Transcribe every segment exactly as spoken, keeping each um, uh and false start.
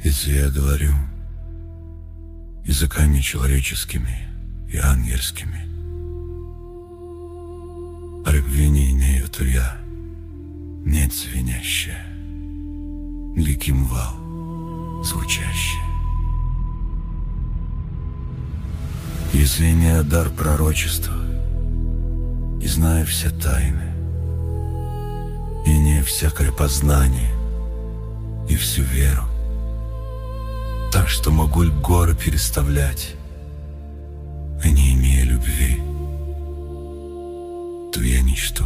Если я говорю языками человеческими и ангельскими, а любви не имею, то я медь звенящая или кимвал звучащий. Если имею дар пророчества и знаю все тайны, и не всякое познание и всю веру, так что могу горы переставлять, а не имея любви, то я ничто.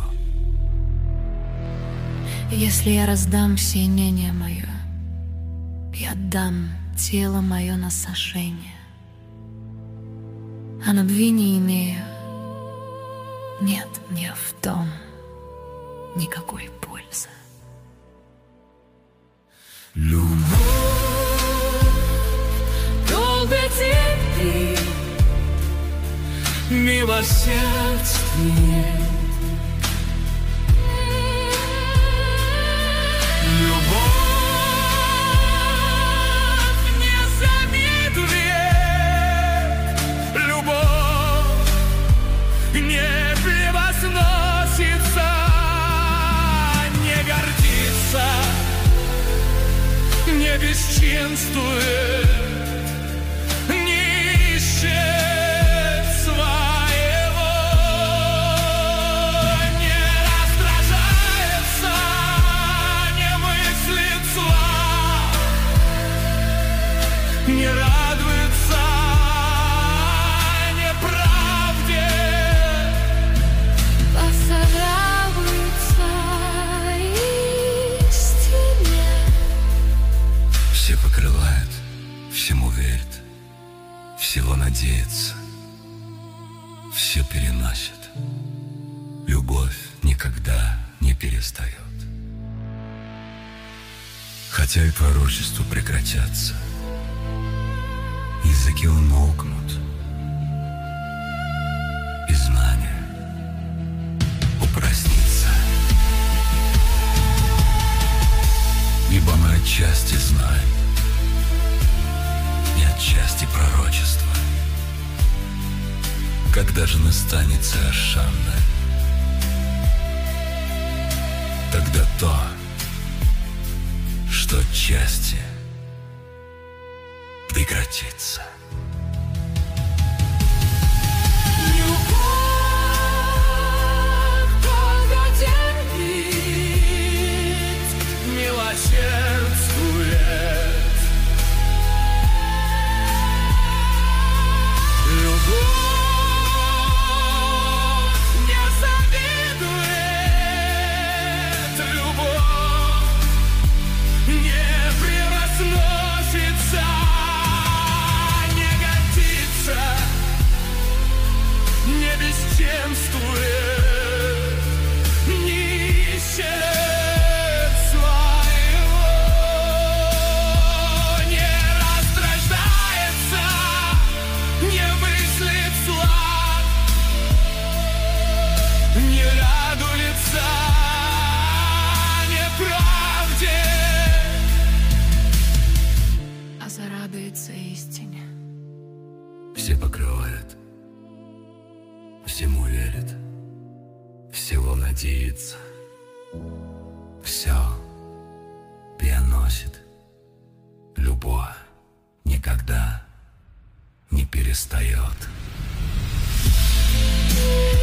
Если я раздам все имение мое, я отдам тело мое на сожжение, а любви не имею, нет мне в том никакой пользы. Любовь долготерпит, милосердствует. Любовь не завидует, любовь не превозносится, не гордится, не бесчинствует, не ищет своего, не раздражается, не мыслит зла, не радуется неправде, Посорадуется истине. все покрывает, всему верит, всего надеется, все переносит. Любовь никогда не перестает. Хотя и пророчества прекратятся, языки умолкнут, и знание упразднится. Ибо мы отчасти знаем, и отчасти пророчества. Когда же настанет совершенное, тогда то, что отчасти прекратится. любовь долготерпит, милосердствует. Любовь не завидует, любовь не превозносится, не гордится, не бесчинствует, не ищет своего, не раздражается, не мыслит зла, не радуется неправде, А зарадуется истине. Все покрывает, всему верит, всего надеется, все переносит. Любовь никогда не перестает.